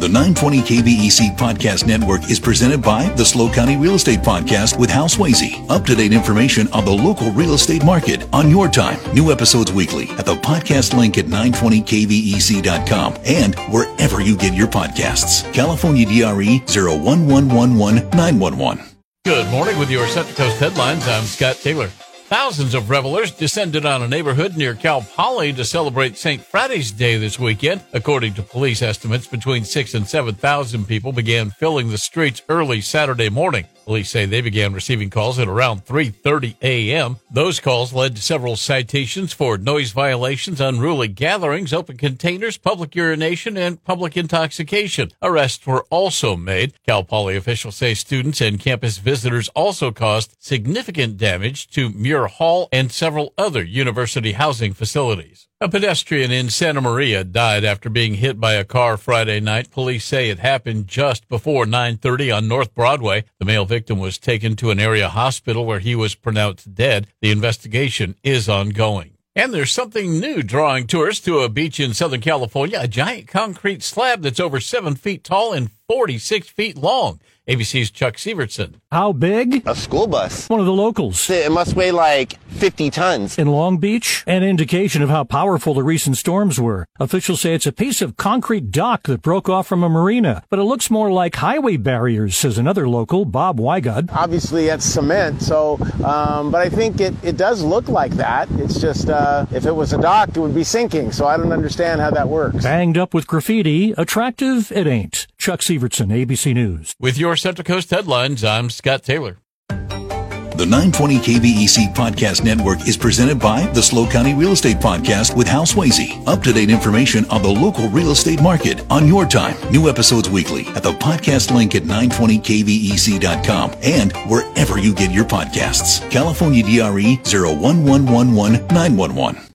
The 920 KVEC Podcast Network is presented by the SLO County Real Estate Podcast with Hal Swayze. Up-to-date information on the local real estate market on your time. New episodes weekly at the podcast link at 920kvec.com and wherever you get your podcasts. California DRE 01111-911. Good morning with your Central Coast headlines. I'm Scott Taylor. Thousands of revelers descended on a neighborhood near Cal Poly to celebrate St. Friday's Day this weekend. According to police estimates, between 6,000 and 7,000 people began filling the streets early Saturday morning. Police say they began receiving calls at around 3:30 a.m. Those calls led to several citations for noise violations, unruly gatherings, open containers, public urination, and public intoxication. Arrests were also made. Cal Poly officials say students and campus visitors also caused significant damage to Muir Hall and several other university housing facilities. A pedestrian in Santa Maria died after being hit by a car Friday night. Police say it happened just before 9:30 on North Broadway. The male victim was taken to an area hospital where he was pronounced dead. The investigation is ongoing. And there's something new drawing tourists to a beach in Southern California, a giant concrete slab that's over 7 feet tall and 46 feet long. ABC's Chuck Sievertson. How big? A school bus. One of the locals. It must weigh like 50 tons. In Long Beach, an indication of how powerful the recent storms were. Officials say it's a piece of concrete dock that broke off from a marina, but it looks more like highway barriers, says another local, Bob Wygod. Obviously, it's cement, but I think it does look like that. It's just, if it was a dock, it would be sinking, so I don't understand how that works. Banged up with graffiti, attractive it ain't. Chuck Sievertson, ABC News. With your Central Coast headlines, I'm Scott Taylor. The 920 KVEC Podcast Network is presented by the SLO County Real Estate Podcast with Hal Swayze. Up-to-date information on the local real estate market on your time. New episodes weekly at the podcast link at 920kvec.com and wherever you get your podcasts. California DRE 01111-911.